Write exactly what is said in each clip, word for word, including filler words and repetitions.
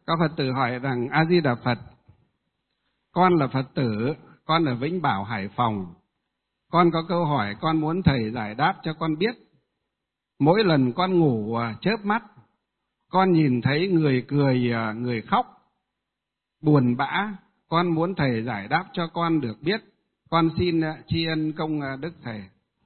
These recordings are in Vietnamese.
Có Phật tử hỏi rằng: A Di Đà Phật, con là Phật tử, con ở Vĩnh Bảo, Hải Phòng. Con có câu hỏi con muốn thầy giải đáp cho con biết. Mỗi lần con ngủ chớp mắt, con nhìn thấy người cười, người khóc, buồn bã. Con muốn thầy giải đáp cho con được biết. Con xin tri ân công đức thầy.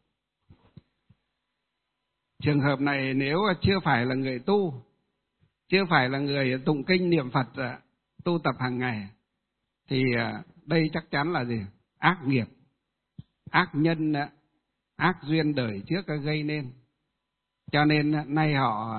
Trường hợp này nếu chưa phải là người tu, chưa phải là người tụng kinh niệm Phật, tu tập hàng ngày, thì đây chắc chắn là gì? Ác nghiệp, ác nhân, ác duyên đời trước gây nên. Cho nên nay họ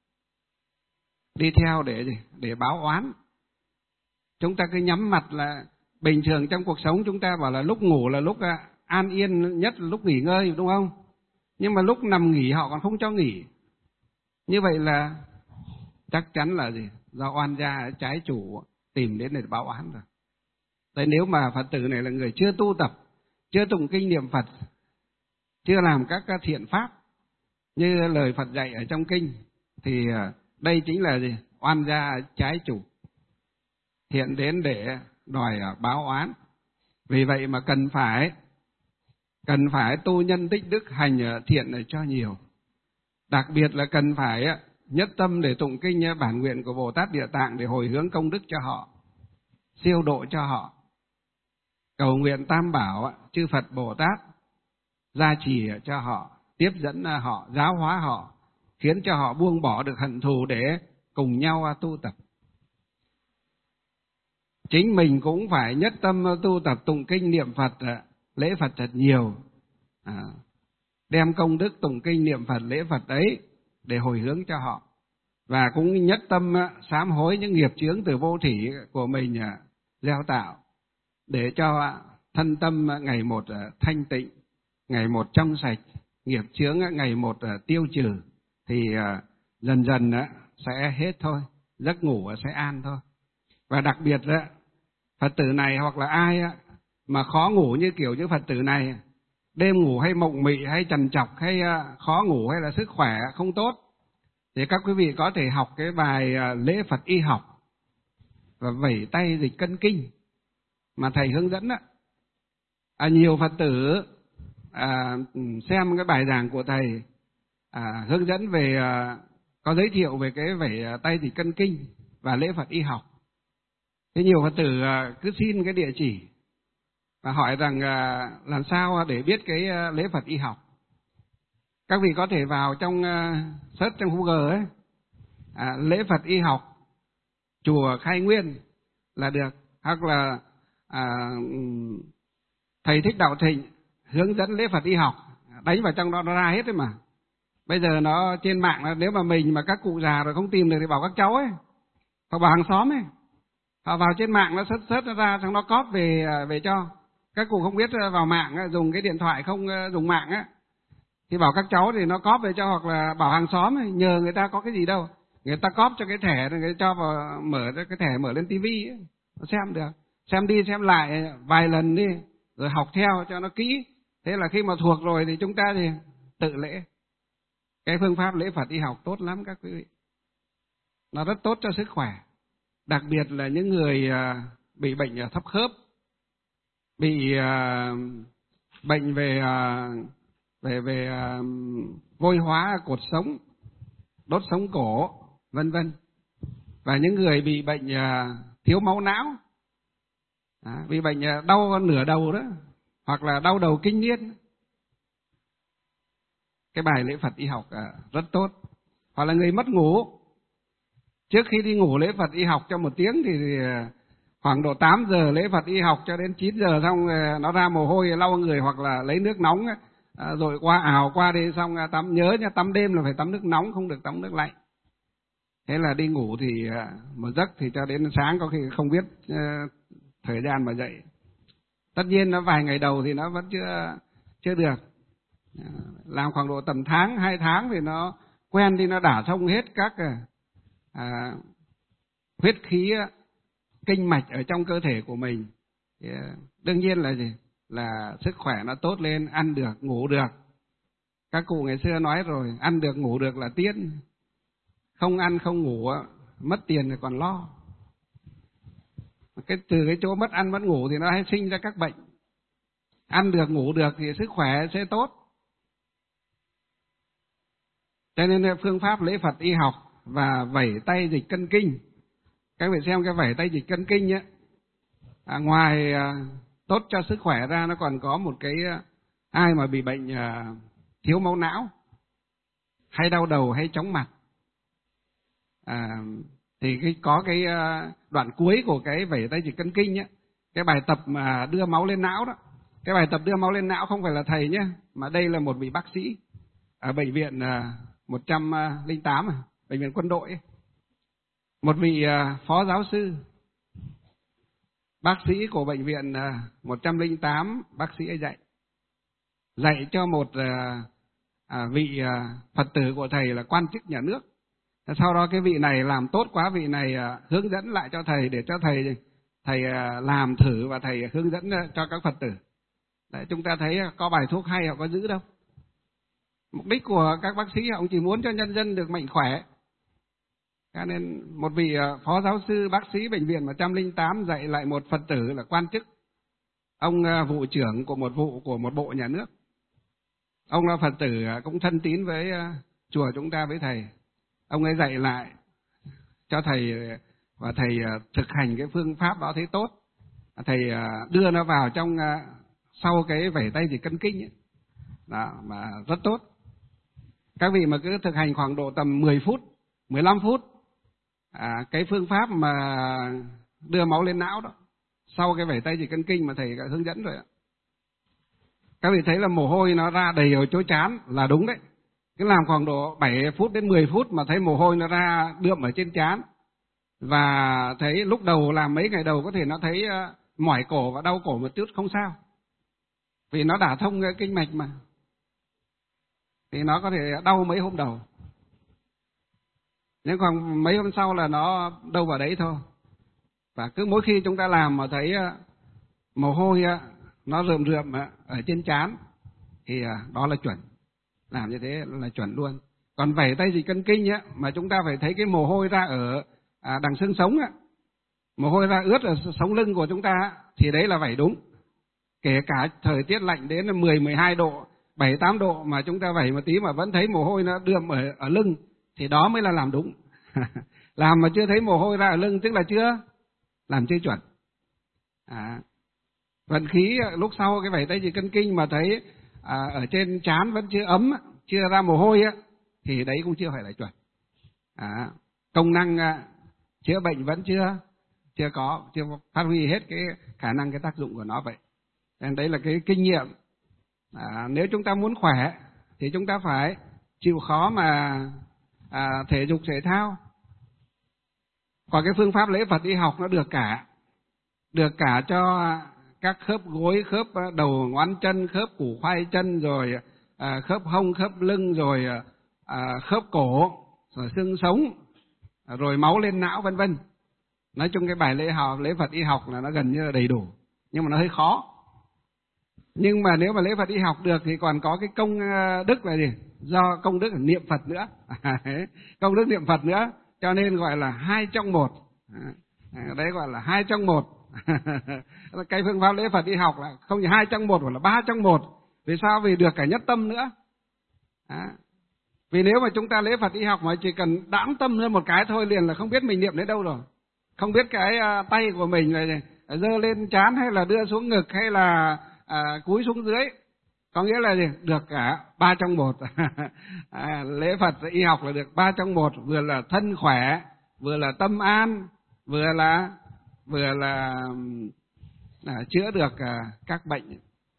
đi theo để gì? Để báo oán. Chúng ta cứ nhắm mặt là bình thường trong cuộc sống chúng ta bảo là lúc ngủ là lúc an yên nhất, là lúc nghỉ ngơi, đúng không? Nhưng mà lúc nằm nghỉ họ còn không cho nghỉ. Như vậy là chắc chắn là gì? Do oan gia trái chủ tìm đến để báo oán rồi. Đấy, nếu mà Phật tử này là người chưa tu tập, chưa tụng kinh niệm Phật, chưa làm các thiện pháp như lời Phật dạy ở trong kinh, thì đây chính là gì? Oan gia trái chủ hiện đến để đòi báo oán. Vì vậy mà cần phải cần phải tu nhân tích đức, hành thiện này cho nhiều. Đặc biệt là cần phải nhất tâm để tụng kinh bản nguyện của Bồ Tát Địa Tạng để hồi hướng công đức cho họ, siêu độ cho họ. Cầu nguyện Tam Bảo, chư Phật Bồ Tát gia trì cho họ, tiếp dẫn họ, giáo hóa họ, khiến cho họ buông bỏ được hận thù để cùng nhau tu tập. Chính mình cũng phải nhất tâm tu tập tụng kinh niệm Phật, lễ Phật thật nhiều, à, đem công đức tụng kinh niệm Phật, lễ Phật ấy để hồi hướng cho họ. Và cũng nhất tâm sám hối những nghiệp chướng từ vô thỉ của mình gieo tạo, để cho thân tâm ngày một thanh tịnh, ngày một trong sạch, nghiệp chướng ngày một tiêu trừ, thì dần dần sẽ hết thôi, giấc ngủ sẽ an thôi. Và đặc biệt Phật tử này hoặc là ai mà khó ngủ như kiểu như Phật tử này, đêm ngủ hay mộng mị hay trằn trọc hay khó ngủ hay là sức khỏe không tốt, thì các quý vị có thể học cái bài lễ Phật y học và vẩy tay dịch cân kinh mà thầy hướng dẫn đó. À, nhiều Phật tử à, xem cái bài giảng của thầy à, hướng dẫn về à, có giới thiệu về cái vẩy tay dịch cân kinh và lễ Phật y học. Thế nhiều Phật tử à, cứ xin cái địa chỉ và hỏi rằng à, làm sao để biết cái à, lễ Phật y học. Các vị có thể vào trong à, search trong Google ấy, à, lễ Phật y học chùa Khai Nguyên là được, hoặc là à, thầy Thích Đạo Thịnh hướng dẫn lễ Phật y học, đánh vào trong đó nó ra hết đấy mà. Bây giờ nó trên mạng, nếu mà mình mà các cụ già rồi không tìm được thì bảo các cháu ấy, hoặc bảo hàng xóm ấy, họ vào trên mạng nó search search nó ra, xong nó cóp về về cho. Các cụ không biết vào mạng dùng cái điện thoại không dùng mạng á, thì bảo các cháu thì nó cóp về cho, hoặc là bảo hàng xóm ấy, nhờ người ta có cái gì đâu, người ta cóp cho cái thẻ, người ta cho vào, mở cái thẻ mở lên tivi ấy, nó xem được, xem đi xem lại vài lần đi, rồi học theo cho nó kỹ. Thế là khi mà thuộc rồi thì chúng ta thì tự lễ. Cái phương pháp lễ Phật y học tốt lắm các quý vị, nó rất tốt cho sức khỏe. Đặc biệt là những người bị bệnh thấp khớp, bị bệnh về về về vôi hóa cột sống, đốt sống cổ, vân vân. Và những người bị bệnh thiếu máu não, à, bị bệnh đau nửa đầu đó, hoặc là đau đầu kinh niên, cái bài lễ Phật y học rất tốt. Hoặc là người mất ngủ, trước khi đi ngủ lễ Phật y học cho một tiếng thì khoảng độ tám giờ lễ Phật y học cho đến chín giờ, xong nó ra mồ hôi lau người, hoặc là lấy nước nóng rồi qua ảo qua đi, xong tắm. Nhớ nha, tắm đêm là phải tắm nước nóng, không được tắm nước lạnh. Thế là đi ngủ thì một giấc thì cho đến sáng có khi không biết thời gian mà dậy. Tất nhiên nó vài ngày đầu thì nó vẫn chưa chưa được, làm khoảng độ tầm tháng hai tháng thì nó quen đi, nó đả thông hết các à, huyết khí kinh mạch ở trong cơ thể của mình. Thì, đương nhiên là gì? Là sức khỏe nó tốt lên, ăn được, ngủ được. Các cụ ngày xưa nói rồi, ăn được ngủ được là tiên. Không ăn không ngủ mất tiền thì còn lo. cái từ cái chỗ mất ăn mất ngủ thì nó hay sinh ra các bệnh. Ăn được ngủ được thì sức khỏe sẽ tốt. Cho nên phương pháp lễ Phật y học và vẩy tay dịch cân kinh, các vị xem cái vẩy tay dịch cân kinh ấy, à, ngoài à, tốt cho sức khỏe ra, nó còn có một cái, ai mà bị bệnh à, thiếu máu não, hay đau đầu hay chóng mặt, à, thì cái, có cái à, đoạn cuối của cái vẩy tay dịch cân kinh ấy, cái bài tập mà đưa máu lên não đó. Cái bài tập đưa máu lên não không phải là thầy nhé, mà đây là một vị bác sĩ ở bệnh viện à, một trăm lẻ tám, à, bệnh viện quân đội ấy. Một vị à, phó giáo sư, bác sĩ của bệnh viện à, một trăm lẻ tám, bác sĩ ấy dạy. Dạy cho một à, à, vị à, Phật tử của thầy là quan chức nhà nước. Sau đó cái vị này làm tốt quá, vị này à, hướng dẫn lại cho thầy để cho thầy thầy à, làm thử và thầy hướng dẫn cho các Phật tử. Đấy, chúng ta thấy có bài thuốc hay họ có giữ đâu. Mục đích của các bác sĩ họ chỉ muốn cho nhân dân được mạnh khỏe. Cho nên một vị phó giáo sư bác sĩ bệnh viện một trăm lẻ tám dạy lại một Phật tử là quan chức, ông vụ trưởng của một vụ của một bộ nhà nước. Ông là Phật tử cũng thân tín với chùa chúng ta, với thầy. Ông ấy dạy lại cho thầy và thầy thực hành cái phương pháp đó thấy tốt. Thầy đưa nó vào trong sau cái vẩy tay dịch cân kinh ấy. Đó, mà rất tốt. Các vị mà cứ thực hành khoảng độ tầm mười phút, mười lăm phút, à, cái phương pháp mà đưa máu lên não đó, sau cái vẩy tay dịch cân kinh mà thầy đã hướng dẫn rồi ạ. Các vị thấy là mồ hôi nó ra đầy ở chỗ trán là đúng đấy. Cứ làm khoảng độ bảy phút đến mười phút mà thấy mồ hôi nó ra đượm ở trên trán. Và thấy lúc đầu làm mấy ngày đầu có thể nó thấy uh, mỏi cổ và đau cổ một chút, không sao. Vì nó đả thông cái kinh mạch mà. Thì nó có thể đau mấy hôm đầu. Nhưng còn mấy hôm sau là nó đâu vào đấy thôi. Và cứ mỗi khi chúng ta làm mà thấy mồ hôi nó rườm rườm ở trên trán thì đó là chuẩn. Làm như thế là chuẩn luôn. Còn vẩy tay dịch cân kinh á, mà chúng ta phải thấy cái mồ hôi ra ở đằng xương sống á, mồ hôi ra ướt ở sống lưng của chúng ta thì đấy là vẩy đúng. Kể cả thời tiết lạnh đến mười, mười hai độ, bảy, tám độ mà chúng ta vẩy một tí mà vẫn thấy mồ hôi nó đượm ở, ở lưng thì đó mới là làm đúng. Làm mà chưa thấy mồ hôi ra ở lưng tức là chưa làm chưa chuẩn. À, vận khí lúc sau cái vẩy tay dịch cân kinh mà thấy à, ở trên trán vẫn chưa ấm, chưa ra mồ hôi á, thì đấy cũng chưa phải là chuẩn. À, công năng à, chữa bệnh vẫn chưa chưa có, chưa phát huy hết cái khả năng, cái tác dụng của nó vậy. Nên đấy là cái kinh nghiệm. À, nếu chúng ta muốn khỏe thì chúng ta phải chịu khó mà à, thể dục thể thao. Còn cái phương pháp lễ Phật y học nó được cả, được cả cho các khớp gối, khớp đầu ngón chân, khớp củ khoai chân, rồi à, khớp hông, khớp lưng, rồi à, khớp cổ, rồi xương sống, rồi máu lên não, vân vân. Nói chung cái bài lễ học, lễ Phật y học là nó gần như là đầy đủ, nhưng mà nó hơi khó. Nhưng mà nếu mà lễ Phật y học được thì còn có cái công đức là gì? Do công đức niệm Phật nữa. Công đức niệm Phật nữa, cho nên gọi là hai trong một. Đấy gọi là hai trong một. Cái phương pháp lễ Phật y học là không chỉ hai trong một, mà là ba trong một. Vì sao? Vì được cả nhất tâm nữa. Đó. Vì nếu mà chúng ta lễ Phật y học mà chỉ cần đãng tâm lên một cái thôi liền là không biết mình niệm đến đâu rồi. Không biết cái tay của mình là giơ lên trán hay là đưa xuống ngực hay là à, cúi xuống dưới. Có nghĩa là gì? Được cả ba trong một. À, lễ Phật y học là được ba trong một, vừa là thân khỏe, vừa là tâm an, vừa là vừa là à, chữa được à, các bệnh.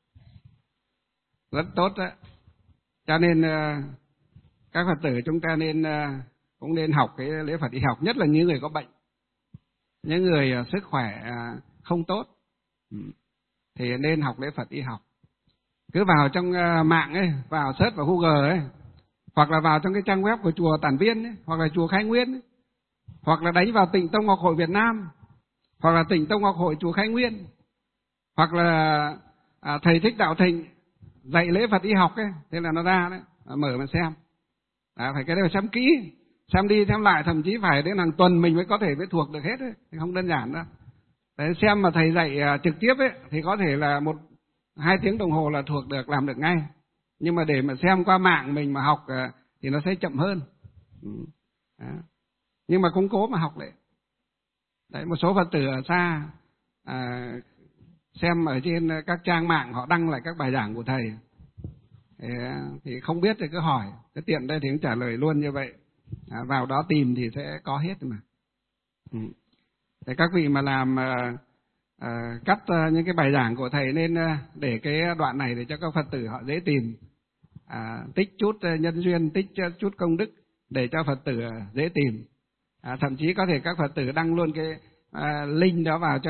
Rất tốt đó. Cho nên à, các Phật tử chúng ta nên à, cũng nên học cái lễ Phật y học, nhất là những người có bệnh, những người à, sức khỏe à, không tốt thì nên học lễ Phật y học. Cứ vào trong uh, mạng ấy, vào search vào Google ấy, hoặc là vào trong cái trang web của chùa Tản Viên ấy, hoặc là chùa Khai Nguyên ấy, hoặc là đánh vào Tịnh Tông Ngọc Hội Việt Nam, hoặc là Tịnh Tông Ngọc Hội chùa Khai Nguyên, hoặc là à, thầy Thích Đạo Thịnh dạy lễ Phật y học ấy, thế là nó ra đấy, mở mà xem. À, phải cái đấy phải xem kỹ, xem đi xem lại, thậm chí phải đến hàng tuần mình mới có thể mới thuộc được hết ấy, không đơn giản đâu. Đấy, xem mà thầy dạy trực tiếp ấy thì có thể là một hai tiếng đồng hồ là thuộc được, làm được ngay. Nhưng mà để mà xem qua mạng mình mà học thì nó sẽ chậm hơn. Đó. Nhưng mà cũng cố mà học lại. Đấy, một số Phật tử ở xa à, xem ở trên các trang mạng họ đăng lại các bài giảng của thầy. Thì, thì không biết thì cứ hỏi, cái tiện đây thì cũng trả lời luôn như vậy. À, vào đó tìm thì sẽ có hết mà. Ừ. Để các vị mà làm à, à, cắt à, những cái bài giảng của thầy nên à, để cái đoạn này để cho các Phật tử họ dễ tìm, à, tích chút nhân duyên, tích chút công đức để cho Phật tử dễ tìm. À, thậm chí có thể các Phật tử đăng luôn cái à, link đó vào cho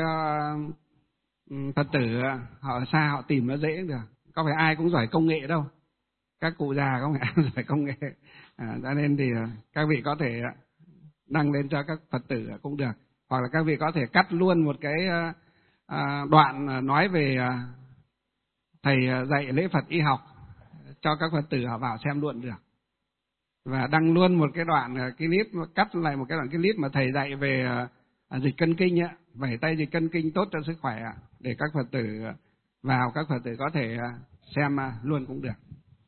um, Phật tử họ ở xa họ tìm nó dễ được. Có phải ai cũng giỏi công nghệ đâu, các cụ già không phải ai giỏi công nghệ. À, cho nên thì các vị có thể đăng lên cho các Phật tử cũng được, hoặc là các vị có thể cắt luôn một cái à, đoạn nói về à, thầy dạy lễ Phật y học cho các Phật tử họ vào xem luôn được, và đăng luôn một cái đoạn cái clip, cắt lại một cái đoạn clip mà thầy dạy về à, dịch cân kinh á, vẩy tay dịch cân kinh tốt cho sức khỏe, để các Phật tử vào, các Phật tử có thể xem luôn cũng được.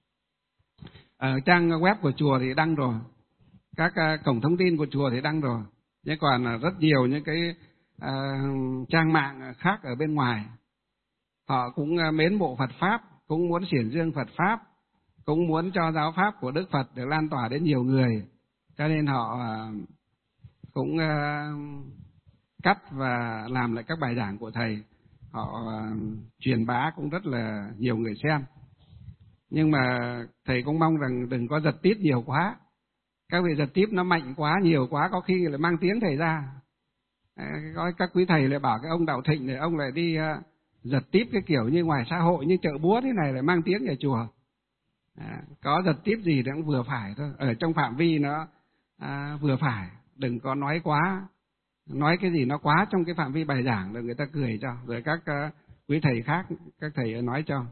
Ở trang web của chùa thì đăng rồi, các cổng thông tin của chùa thì đăng rồi, nhưng còn rất nhiều những cái uh, trang mạng khác ở bên ngoài họ cũng mến mộ Phật pháp, cũng muốn xiển dương Phật pháp, cũng muốn cho giáo pháp của Đức Phật được lan tỏa đến nhiều người, cho nên họ uh, cũng uh, cắt và làm lại các bài giảng của thầy, họ uh, truyền bá cũng rất là nhiều người xem. Nhưng mà thầy cũng mong rằng đừng có giật tít nhiều quá. Các vị giật tít nó mạnh quá, nhiều quá, có khi lại mang tiếng thầy ra. Có các quý thầy lại bảo cái ông Đạo Thịnh này, ông lại đi uh, giật tít cái kiểu như ngoài xã hội, như chợ búa thế này lại mang tiếng nhà chùa. À, có giật tít gì thì cũng vừa phải thôi, ở trong phạm vi nó à, vừa phải, đừng có nói quá, nói cái gì nó quá trong cái phạm vi bài giảng rồi người ta cười cho, rồi các uh, quý thầy khác, các thầy nói cho.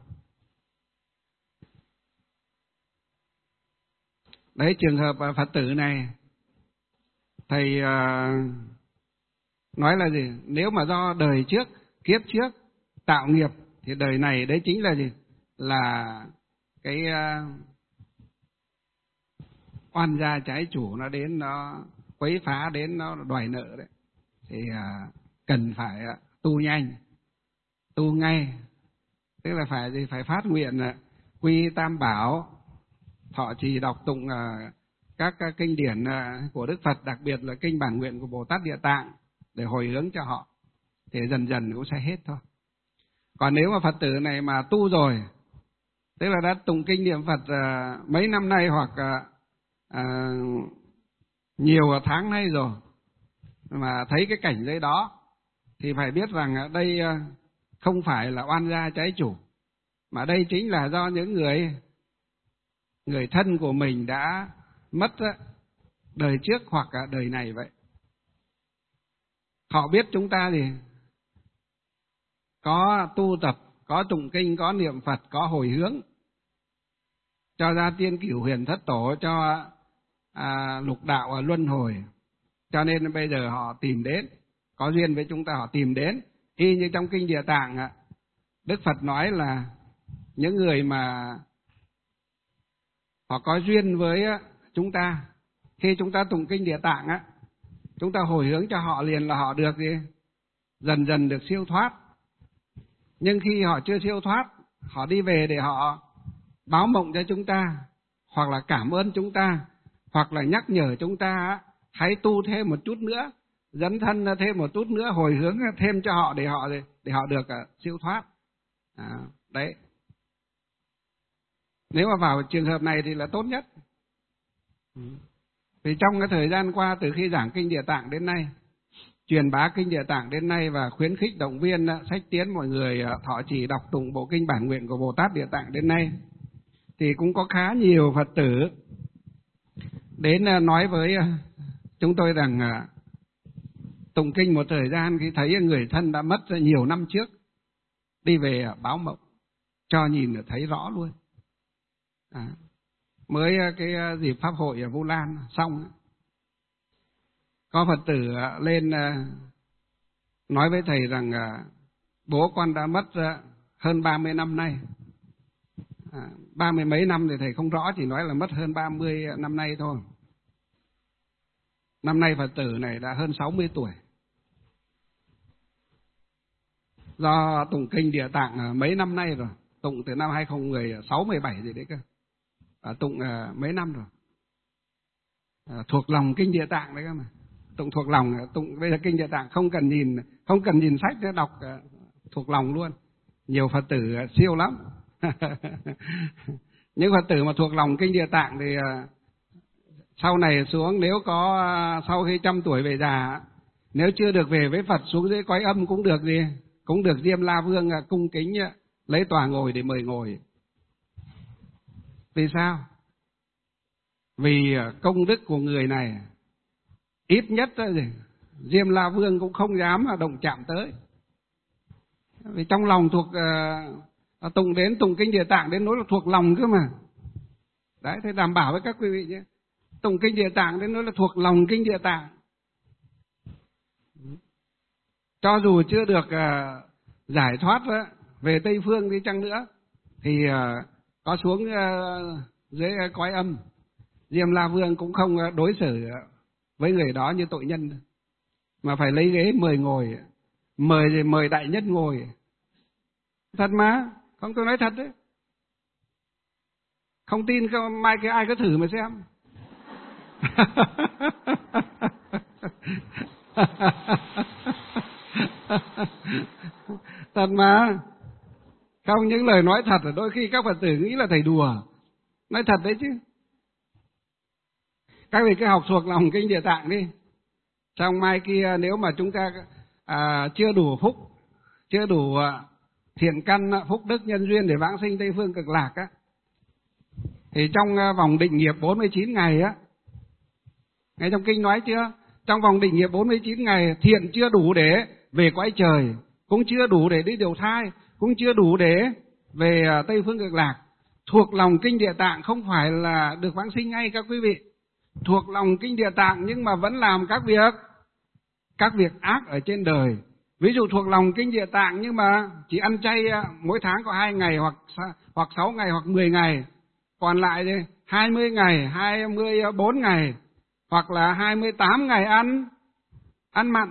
Đấy, trường hợp Phật tử này thầy uh, nói là gì? Nếu mà do đời trước, kiếp trước tạo nghiệp thì đời này đấy chính là gì? Là cái uh, oan gia trái chủ nó đến, nó quấy phá đến, nó đòi nợ đấy. Thì uh, cần phải uh, tu nhanh, tu ngay. Tức là phải gì? Phải phát nguyện uh, quy tam bảo, thọ trì đọc tụng uh, các uh, kinh điển uh, của Đức Phật, đặc biệt là kinh bản nguyện của Bồ Tát Địa Tạng để hồi hướng cho họ, thì dần dần cũng sẽ hết thôi. Còn nếu mà Phật tử này mà tu rồi, tức là đã tụng kinh niệm Phật uh, mấy năm nay hoặc uh, uh, nhiều tháng nay rồi, mà thấy cái cảnh giới đó, thì phải biết rằng đây uh, không phải là oan gia trái chủ, mà đây chính là do những người người thân của mình đã mất đời trước hoặc là đời này vậy. Họ biết chúng ta thì có tu tập, có tụng kinh, có niệm Phật, có hồi hướng, cho ra tiên cửu huyền thất tổ, cho à, lục đạo luân hồi, cho nên bây giờ họ tìm đến, có duyên với chúng ta họ tìm đến. Y như trong kinh Địa Tạng, Đức Phật nói là những người mà họ có duyên với chúng ta, khi chúng ta tụng kinh Địa Tạng á, chúng ta hồi hướng cho họ liền là họ được gì? Dần dần được siêu thoát. Nhưng khi họ chưa siêu thoát, họ đi về để họ báo mộng cho chúng ta, hoặc là cảm ơn chúng ta, hoặc là nhắc nhở chúng ta hãy tu thêm một chút nữa, dấn thân thêm một chút nữa, hồi hướng thêm cho họ để họ để họ được siêu thoát. À, đấy. Nếu mà vào trường hợp này thì là tốt nhất. Vì trong cái thời gian qua, từ khi giảng kinh Địa Tạng đến nay, truyền bá kinh Địa Tạng đến nay và khuyến khích động viên sách tiến mọi người thọ trì đọc tụng bộ kinh bản nguyện của Bồ Tát Địa Tạng đến nay, thì cũng có khá nhiều Phật tử đến nói với chúng tôi rằng tụng kinh một thời gian khi thấy người thân đã mất nhiều năm trước, đi về báo mộng cho nhìn thấy rõ luôn. À, mới cái dịp pháp hội ở Vu Lan xong, có Phật tử lên nói với thầy rằng à, bố con đã mất à, hơn ba mươi năm nay. À, ba mươi mấy năm thì thầy không rõ, chỉ nói là mất hơn ba mươi năm nay thôi. Năm nay Phật tử này đã hơn sáu mươi tuổi. Do tụng kinh Địa Tạng mấy năm nay rồi, tụng từ năm hai không một sáu mười bảy gì đấy cơ. À, tụng à, mấy năm rồi. À, thuộc lòng kinh Địa Tạng đấy cơ mà. Tụng thuộc lòng, tụng bây giờ kinh Địa Tạng không cần nhìn, không cần nhìn sách để đọc, à, thuộc lòng luôn. Nhiều Phật tử à, siêu lắm. Những Phật tử mà thuộc lòng kinh Địa Tạng thì à, sau này xuống, nếu có à, sau khi trăm tuổi về già, nếu chưa được về với Phật xuống dưới cõi âm cũng được gì, cũng được Diêm La Vương à, cung kính à, lấy tòa ngồi để mời ngồi. Vì sao? Vì à, công đức của người này ít nhất gì, Diêm La Vương cũng không dám động chạm tới. Vì trong lòng thuộc uh, tụng đến tụng kinh Địa Tạng đến nỗi là thuộc lòng cơ mà. Đấy, thế đảm bảo với các quý vị nhé. Tụng kinh Địa Tạng đến nỗi là thuộc lòng kinh Địa Tạng. Cho dù chưa được uh, giải thoát uh, về Tây Phương đi chăng nữa, thì uh, có xuống uh, dưới uh, cõi âm, Diêm La Vương cũng không uh, đối xử uh, với người đó như tội nhân, mà phải lấy ghế mời ngồi, mời mời đại nhất ngồi. Thật mà, không, tôi nói thật đấy. Không tin mai cái ai có thử mà xem. Thật mà. Không, những lời nói thật, đôi khi các Phật tử nghĩ là thầy đùa. Nói thật đấy chứ. Các vị cứ học thuộc lòng kinh Địa Tạng đi. Xong mai kia nếu mà chúng ta à, chưa đủ phúc, chưa đủ à, thiện căn, phúc đức nhân duyên để vãng sinh Tây Phương Cực Lạc á, thì trong à, vòng định nghiệp bốn mươi chín ngày á, ngay trong kinh nói chưa? Trong vòng định nghiệp bốn mươi chín ngày, thiện chưa đủ để về cõi trời, cũng chưa đủ để đi đầu thai, cũng chưa đủ để về à, Tây Phương Cực Lạc. Thuộc lòng kinh Địa Tạng không phải là được vãng sinh ngay các quý vị. Thuộc lòng kinh Địa Tạng nhưng mà vẫn làm các việc các việc ác ở trên đời. Ví dụ thuộc lòng kinh Địa Tạng nhưng mà chỉ ăn chay mỗi tháng có hai ngày hoặc hoặc sáu ngày hoặc mười ngày, còn lại thì hai mươi ngày, hai mươi bốn ngày hoặc là hai mươi tám ngày ăn ăn mặn.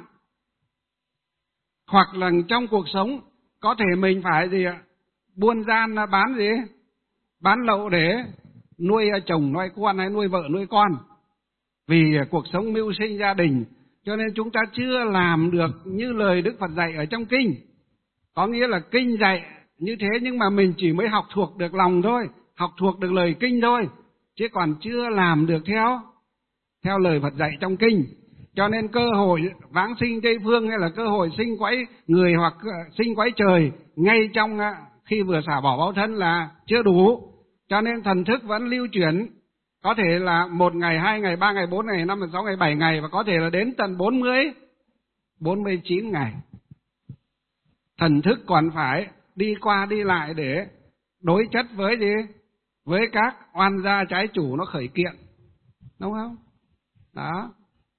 Hoặc là trong cuộc sống có thể mình phải gì ạ? Buôn gian bán gì? Bán lậu để nuôi chồng nuôi con hay nuôi vợ nuôi con. Vì cuộc sống mưu sinh gia đình, cho nên chúng ta chưa làm được như lời Đức Phật dạy ở trong kinh. Có nghĩa là kinh dạy như thế nhưng mà mình chỉ mới học thuộc được lòng thôi, học thuộc được lời kinh thôi, chứ còn chưa làm được theo theo lời Phật dạy trong kinh. Cho nên cơ hội vãng sinh Tây Phương hay là cơ hội sinh quái người hoặc sinh quái trời ngay trong khi vừa xả bỏ báo thân là chưa đủ. Cho nên thần thức vẫn lưu chuyển, có thể là một ngày, hai ngày, ba ngày, bốn ngày, năm ngày, sáu ngày, bảy ngày, và có thể là đến tận bốn mươi, bốn mươi chín ngày. Thần thức còn phải đi qua đi lại để đối chất với gì? Với các oan gia trái chủ nó khởi kiện. Đúng không? Đó.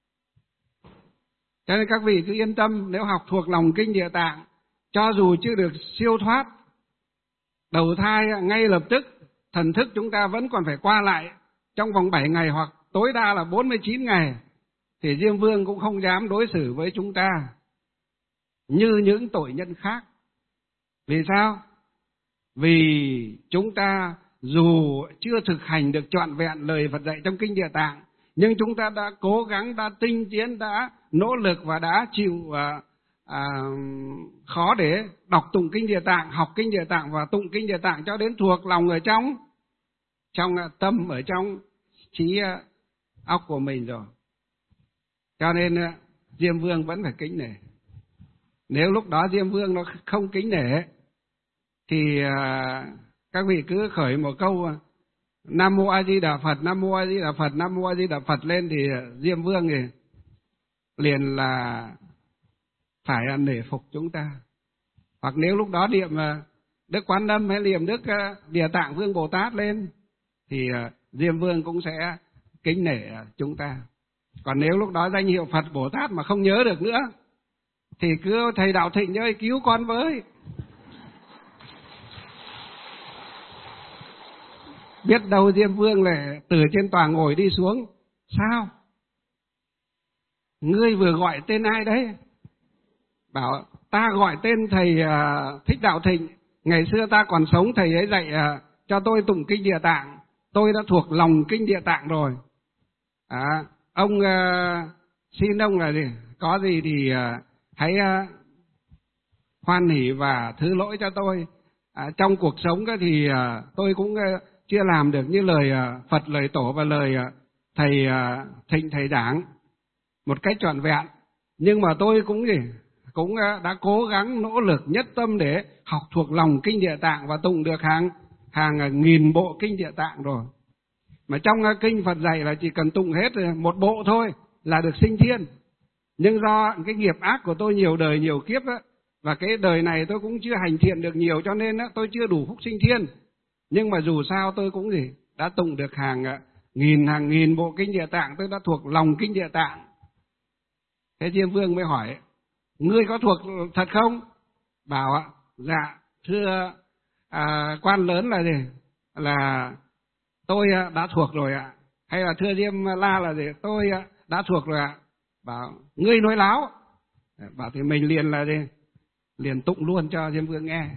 Cho nên các vị cứ yên tâm, nếu học thuộc lòng kinh Địa Tạng, cho dù chưa được siêu thoát, đầu thai ngay lập tức, thần thức chúng ta vẫn còn phải qua lại trong vòng bảy ngày hoặc tối đa là bốn mươi chín ngày, thì Diêm Vương cũng không dám đối xử với chúng ta như những tội nhân khác. Vì sao? Vì chúng ta dù chưa thực hành được trọn vẹn lời Phật dạy trong kinh Địa Tạng, nhưng chúng ta đã cố gắng, đã tinh tiến, đã nỗ lực và đã chịu à, à, khó để đọc tụng kinh Địa Tạng, học kinh Địa Tạng và tụng kinh Địa Tạng cho đến thuộc lòng ở trong trong tâm, ở trong trí óc của mình rồi. Cho nên Diêm Vương vẫn phải kính nể. Nếu lúc đó Diêm Vương nó không kính nể thì à, các vị cứ khởi một câu Nam Mô A Di Đà Phật, Nam Mô A Di Đà Phật, Nam Mô A Di Đà Phật lên, thì Diêm Vương thì liền là phải nể phục chúng ta. Hoặc nếu lúc đó niệm Đức Quán Âm hay niệm Đức Địa Tạng Vương Bồ Tát lên thì Diêm Vương cũng sẽ kính nể chúng ta. Còn nếu lúc đó danh hiệu Phật Bồ Tát mà không nhớ được nữa thì cứ thầy Đạo Thịnh ơi cứu con với. Biết đâu Diêm Vương lại từ trên tòa ngồi đi xuống. Sao? Ngươi vừa gọi tên ai đấy? Bảo ta gọi tên thầy uh, Thích Đạo Thịnh. Ngày xưa ta còn sống thầy ấy dạy uh, cho tôi tụng kinh Địa Tạng. Tôi đã thuộc lòng kinh Địa Tạng rồi. À, ông uh, xin ông là gì? Có gì thì uh, hãy uh, hoan hỉ và thứ lỗi cho tôi. À, trong cuộc sống thì uh, tôi cũng uh, chưa làm được như lời uh, Phật, lời Tổ và lời uh, thầy uh, Thịnh, thầy giảng một cách trọn vẹn. Nhưng mà tôi cũng gì? Cũng uh, đã cố gắng nỗ lực nhất tâm để học thuộc lòng kinh Địa Tạng và tụng được hàng hàng uh, nghìn bộ kinh Địa Tạng rồi. Mà trong uh, kinh Phật dạy là chỉ cần tụng hết một bộ thôi là được sinh thiên. Nhưng do cái nghiệp ác của tôi nhiều đời nhiều kiếp á, và cái đời này tôi cũng chưa hành thiện được nhiều, cho nên á, tôi chưa đủ phúc sinh thiên. Nhưng mà dù sao tôi cũng gì đã tụng được hàng nghìn hàng nghìn bộ kinh Địa Tạng, tôi đã thuộc lòng kinh Địa Tạng. Thế Diêm Vương mới hỏi: ngươi có thuộc thật không? Bảo ạ: dạ thưa à, quan lớn là gì? Là tôi đã thuộc rồi ạ. Hay là thưa Diêm La là gì? Tôi đã thuộc rồi ạ. Bảo: ngươi nói láo. Bảo thì mình liền là gì? Liền tụng luôn cho Diêm Vương nghe.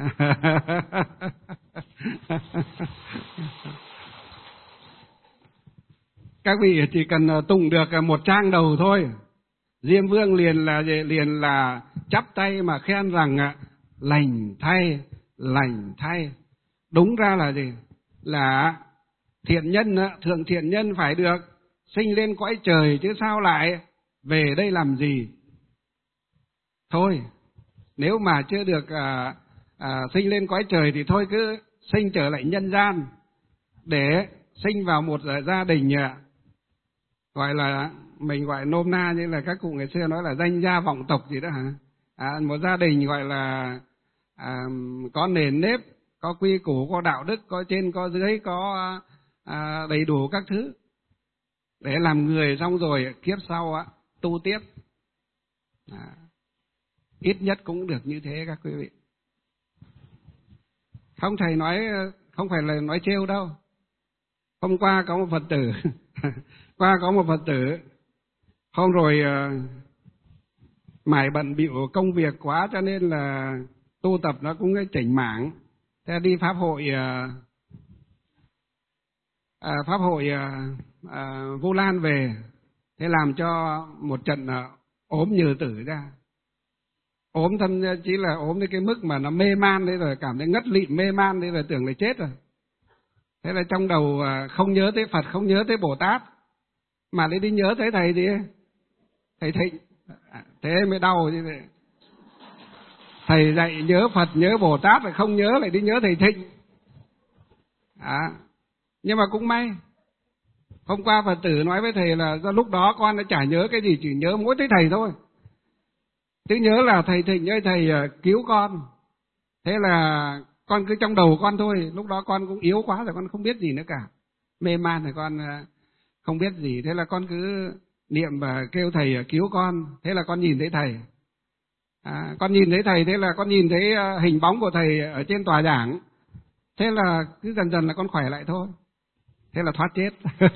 Các vị chỉ cần tụng được một trang đầu thôi, Diêm Vương liền là liền là chắp tay mà khen rằng lành thay, lành thay. Đúng ra là gì? Là thiện nhân, thượng thiện nhân phải được sinh lên cõi trời, chứ sao lại về đây làm gì? Thôi, nếu mà chưa được à, à, sinh lên cõi trời thì thôi cứ sinh trở lại nhân gian để sinh vào một gia đình à, gọi là mình gọi nôm na như là các cụ ngày xưa nói là danh gia vọng tộc gì đó hả? À, một gia đình gọi là à, có nền nếp, có quy củ, có đạo đức, có trên có dưới, có à, đầy đủ các thứ để làm người, xong rồi kiếp sau á, tu tiếp. À, ít nhất cũng được như thế các quý vị. Không thầy nói, không phải là nói trêu đâu. Hôm qua có một Phật tử, qua có một Phật tử, hôm rồi uh, mải bận bịu công việc quá cho nên là tu tập nó cũng chỉnh mảng. Thế đi pháp hội, uh, uh, pháp hội uh, uh, Vu Lan về, thế làm cho một trận uh, ốm nhừ tử ra. Ốm thậm chí là ốm đến cái mức mà nó mê man đấy rồi, cảm thấy ngất lịm mê man đấy rồi, tưởng là chết rồi. Thế là trong đầu không nhớ tới Phật, không nhớ tới Bồ Tát, mà lại đi nhớ tới thầy gì? Thầy Thịnh. Thế mới đau chứ. Thầy dạy nhớ Phật, nhớ Bồ Tát rồi không nhớ, lại đi nhớ thầy Thịnh. À, nhưng mà cũng may, hôm qua Phật tử nói với thầy là do lúc đó con đã chả nhớ cái gì, chỉ nhớ mỗi tới thầy thôi. Chứ nhớ là thầy Thịnh ơi, thầy cứu con. Thế là con cứ trong đầu con thôi, lúc đó con cũng yếu quá rồi, con không biết gì nữa cả. Mê man rồi con không biết gì, thế là con cứ niệm và kêu thầy cứu con. Thế là con nhìn thấy thầy. À, con nhìn thấy thầy, thế là con nhìn thấy hình bóng của thầy ở trên tòa giảng. Thế là cứ dần dần là con khỏe lại thôi. Thế là thoát chết.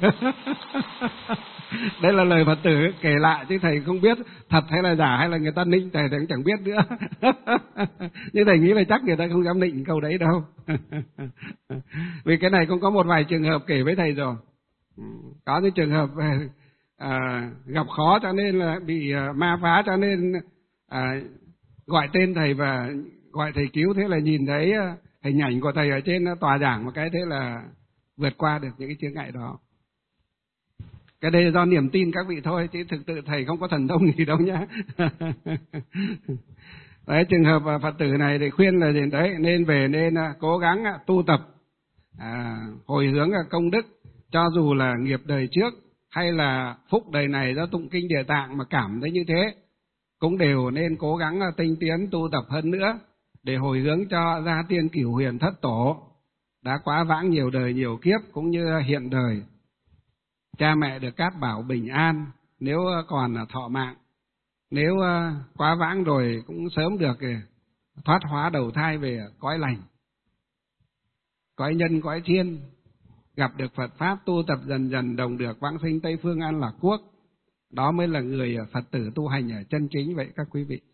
Đây là lời Phật tử kể lại, chứ thầy không biết thật hay là giả, hay là người ta nịnh thầy thì cũng chẳng biết nữa. Nhưng thầy nghĩ là chắc người ta không dám nịnh câu đấy đâu. Vì cái này cũng có một vài trường hợp kể với thầy rồi. Có những trường hợp à, gặp khó cho nên là bị à, ma phá, cho nên à, gọi tên thầy và gọi thầy cứu. Thế là nhìn thấy hình ảnh của thầy ở trên tòa giảng một cái, thế là vượt qua được những cái chướng ngại đó. Cái đây là do niềm tin các vị thôi, chứ thực sự thầy không có thần thông gì đâu nhá. Đấy, trường hợp Phật tử này thì khuyên là gì đấy, nên về nên cố gắng tu tập, à, hồi hướng công đức, cho dù là nghiệp đời trước hay là phúc đời này do tụng kinh Địa Tạng mà cảm thấy như thế, cũng đều nên cố gắng tinh tiến tu tập hơn nữa để hồi hướng cho gia tiên cửu huyền thất tổ đã quá vãng nhiều đời nhiều kiếp, cũng như hiện đời cha mẹ được cát bảo bình an nếu còn thọ mạng. Nếu quá vãng rồi cũng sớm được thoát hóa đầu thai về cõi lành, cõi nhân, cõi thiên, gặp được Phật Pháp, tu tập dần dần đồng được vãng sinh Tây Phương An Lạc Quốc. Đó mới là người Phật tử tu hành ở chân chính vậy các quý vị.